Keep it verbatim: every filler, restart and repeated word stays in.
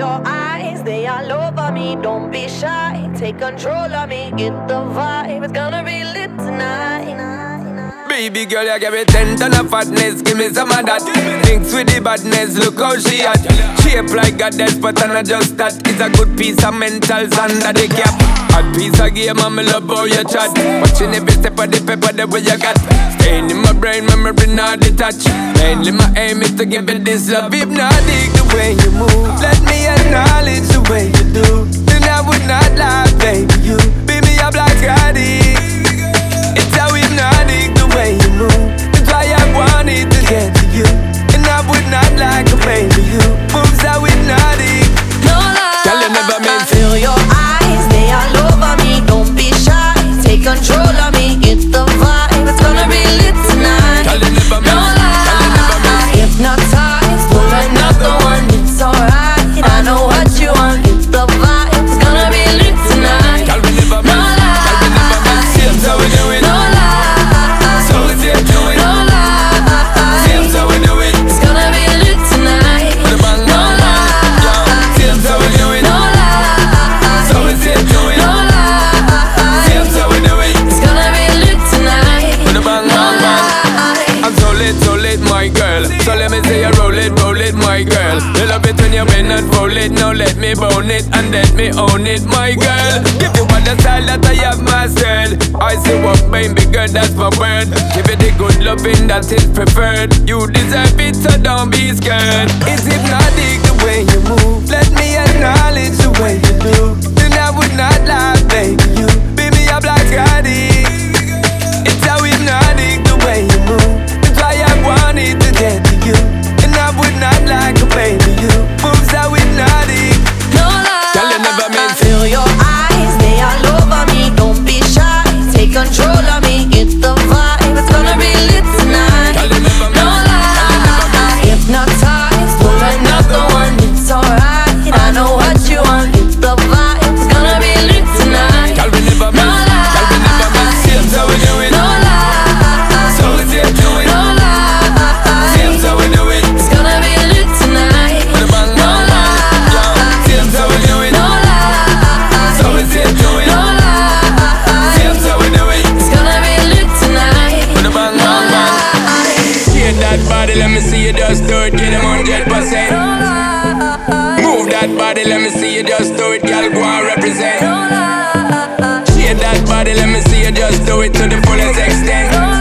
your eyes, they all over me. Don't be shy, take control of me. Get the vibe, it's gonna be lit tonight. Baby girl, you give me ten ton of fatness, give me some of that. Thinks with the badness, look how she hot. Shape like goddess, but I'm not just that. It's a good piece of mentals under the cap. Hot piece of game, and me love how you chat. Watching every step of the paper, the way you got. Staying in my brain, memory not detached. Mainly my aim is to give it this love. If not, dig the way you move. Let me acknowledge the way you do. Then I would not lie, baby, you beat me up like Scotty. It's how hypnotic the way you move. That's why I wanted to get to you. And I would not like a baby you. Moves how hypnotic. No lie, girl, you never mean. Feel your eyes, they all over me. Don't be shy, take control of me. Get the vibe, it's gonna be lit tonight. Girl, you never no miss. lie, Girl, you never miss. hypnotized, pull another one. It's alright, I know what you want. Get the vibe, it's gonna be lit tonight. Girl, we never miss. No lie, Girl, we never miss. Seems how we do it. no lie. So we see it do it. No lie, Seems how we do it. it's gonna be lit tonight. With a bang, No bang, bang. Yo, lie, seems how we do it. no lie, So we see it do it. no lie, Seems how we do it. it's gonna be lit tonight. With a bang, No bang, bang. lie, I'm so lit, so lit, my girl. So let me say you roll it, roll it, my girl. You love it when you bend and roll it. Now let me bone it and let me own it, my girl. Give you all the style that I have mastered. I say what baby girl, that's my word. Give it the good loving that is preferred. You deserve it, so don't be scared. It's hypnotic the way you move. Let me acknowledge the way you do. Then I would not lie, baby, you beat me up like Scotty. It's how hypnotic the way you move. That's why I wanted to get to you. And I would not like a baby you. Moves how hypnotic. no lie. Girl, you never mean. Feel your eyes, they all over me. Don't be shy, take control of me. Get the vibe, it's gonna be lit tonight. Girl, you never No miss. Girl, you never miss. lie, hypnotized, pull another one. It's alright, I know what you want. Get the vibe, it's gonna be lit tonight. Girl, we never No miss. Girl, we never miss. Seems how we do it. No lie, So we see it do it. no lie, Seems how we do it. it's gonna be lit tonight. With a bang, No bang, bang. Yo, lie, seems how we do it. no lie, So we see it do it. no lie, Seems how we do it. it's gonna be lit tonight. With a bang, bang, bang. Shake that body, let me see you just do it. Get them one hundred percent. Move that body, let me see you just do it. Girl, go and represent. Shake that body, let me see you just do it to the fullest extent.